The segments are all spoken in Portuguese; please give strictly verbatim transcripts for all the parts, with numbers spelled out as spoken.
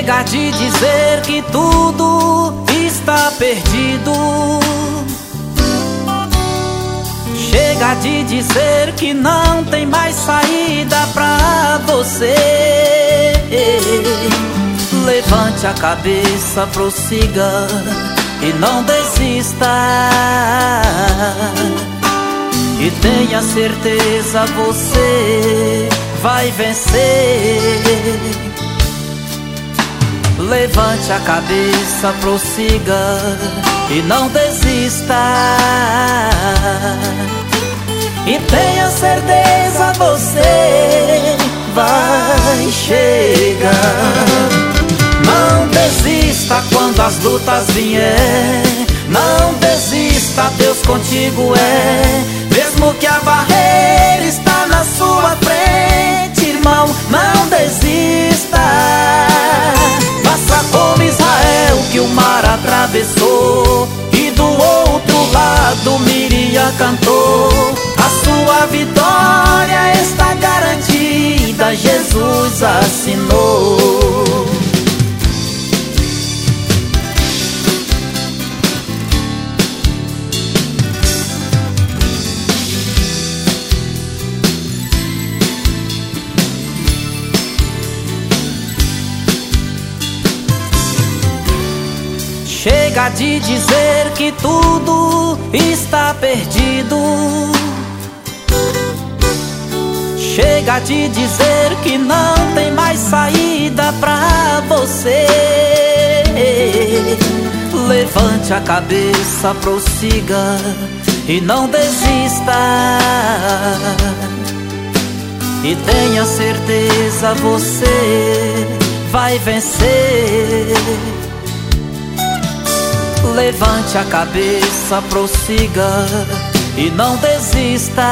Chega de dizer que tudo está perdido. Chega de dizer que não tem mais saída pra você. Levante a cabeça, prossiga e não desista. E tenha certeza, você vai vencer. Levante a cabeça, prossiga e não desista. E tenha certeza, você vai chegar. Não desista quando as lutas vier. Não desista, Deus contigo é. Mesmo que a barreira está na sua frente, irmão, não desista. Faça como Israel, que o mar atravessou e do outro lado Miriam cantou. A sua vitória está garantida, Jesus assinou. Chega de dizer que tudo está perdido. Chega de dizer que não tem mais saída pra você. Levante a cabeça, prossiga e não desista. E tenha certeza, você vai vencer. Levante a cabeça, prossiga e não desista.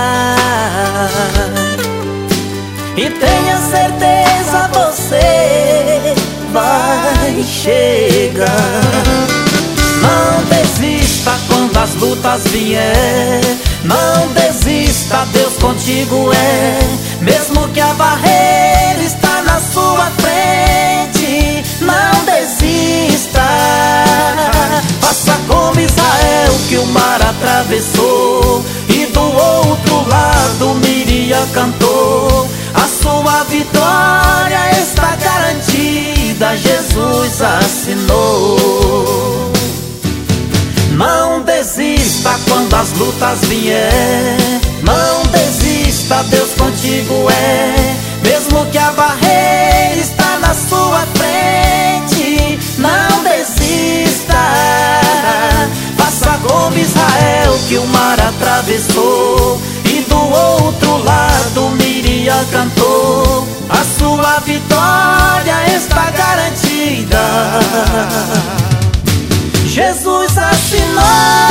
E tenha certeza, você vai chegar. Não desista quando as lutas vier. Não desista, Deus contigo é. Mesmo que a barreira está na sua frente, não desista. Faça como Israel, que o mar atravessou e do outro lado Miriam cantou. A sua vitória está garantida, Jesus assinou. Não desista quando as lutas vier. Não desista, Deus contigo é. Mesmo que a barreira está na sua frente, não desista. Faça como Israel, que o mar atravessou e do outro lado Miriam cantou. A sua vitória está garantida, Jesus assinou.